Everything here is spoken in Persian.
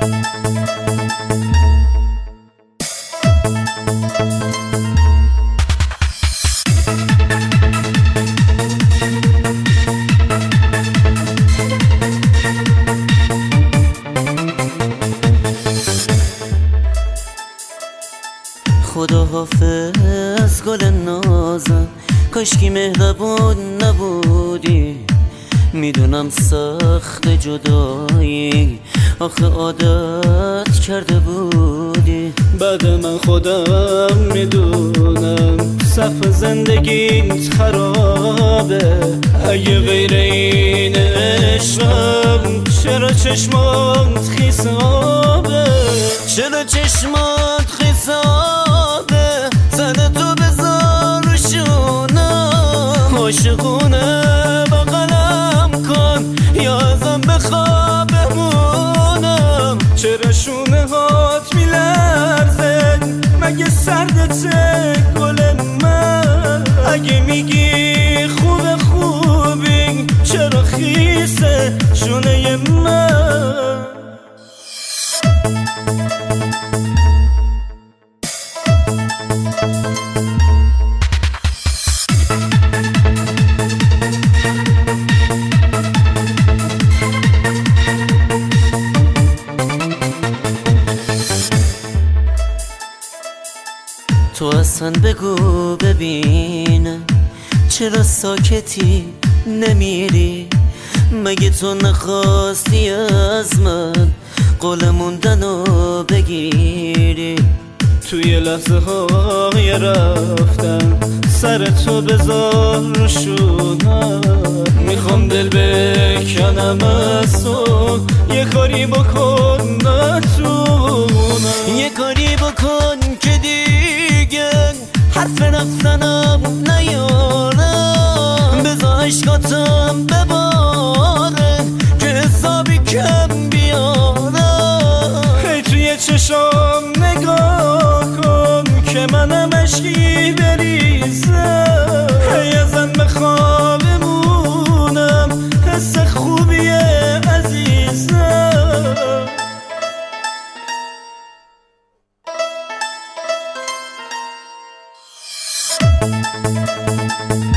خدا حافظ گل نازم، کاشکی مهربون نبودی. میدونم سخت جدایی، آخه عادت کرده بودی. بعد من خودم میدونم صف زندگیت خرابه. اگه غیر این عشقم چرا چشمات خیس آبه؟ چرا چشمات خیس آبه؟ سر تو بذار رو شونم، عاشقونه بغلم کن یا ازم بخواه بمونم. چرا شونه هات میلرزه؟ مگه سردته گل من؟ اگه میگی خوبی چرا خیسه شونه من؟ تو اصلا بگو ببینم چرا ساکتی نمیری؟ مگه تو نخواستی از من قول موندنو بگیری؟ توی لحظه های رفتن سر تو بذار رو شونم. میخوام دل بکنم از تو، یه کاری بکن نتونم. یه کاری بکن که دیگه حرف رفتنم نیارم. بذار عشقاتم بباره که حسابی کم بیارم. هی توی چشام نگاه کن که منم عشقی بریزم. هی ازم بخواه بمونم، حس خوبیه عزیزم.